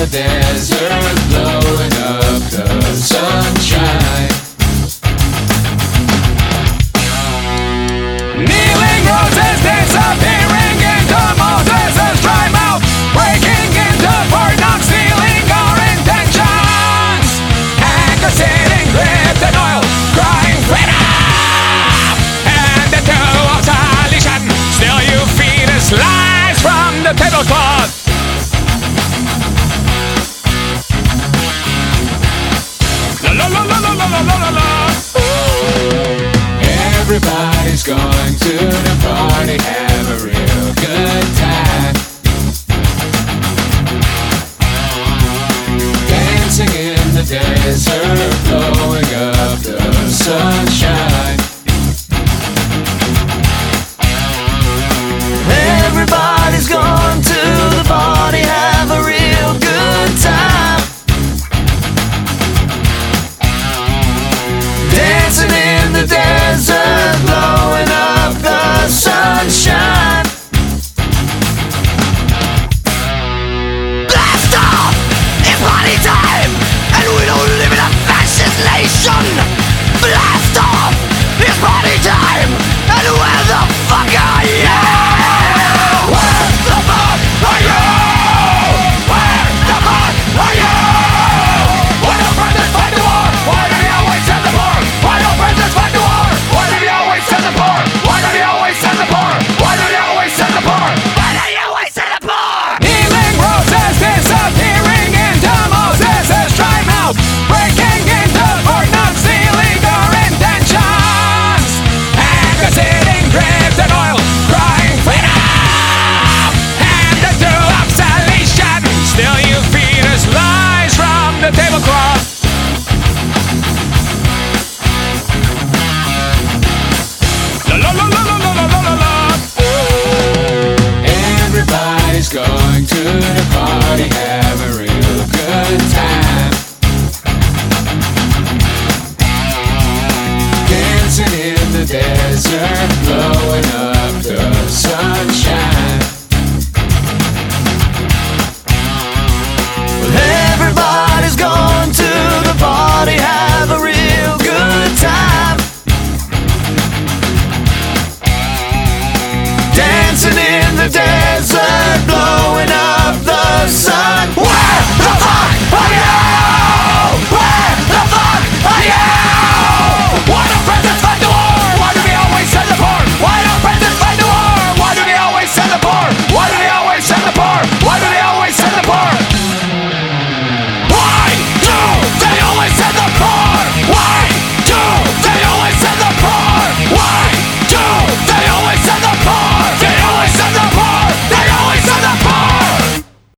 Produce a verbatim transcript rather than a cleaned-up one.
the desert, blowing up the sunshine. Kneeling roses disappearing into Moses' dry mouth, breaking into Fort Knox, stealing our intentions. Anchor sitting gripped in oil, crying freedom. And the two of solution, still you feed us lies from the tablecloth. La la la la la la la la la. Everybody's going to the party, have a real good time. Dancing in the desert, blowing up the sunshine. Everybody's going to the party, have a real good time. Dancing in the desert, blowing up the sunshine. Blast off! It's party time! And we don't live in a fascist nation! Blast off! It's party time! And where the fuck are you? Where the fuck are you? Where the fuck are you? Why don't brothers fight the war? Why do you always send the poor? Why don't brothers fight the war? Why do you always send the poor? Why do you always send the poor? Why do you always send the poor? Why do you always send the poor? Kneeling roses disappearing into Moses' dry mouth, breaking into Fort Knox, stealing our intentions. Anchor sitting gripped in oil, crying freedom. And the two of salvation, still you feed us lies from the tablecloth. La la la la la la la la la. Everybody's going to the party, have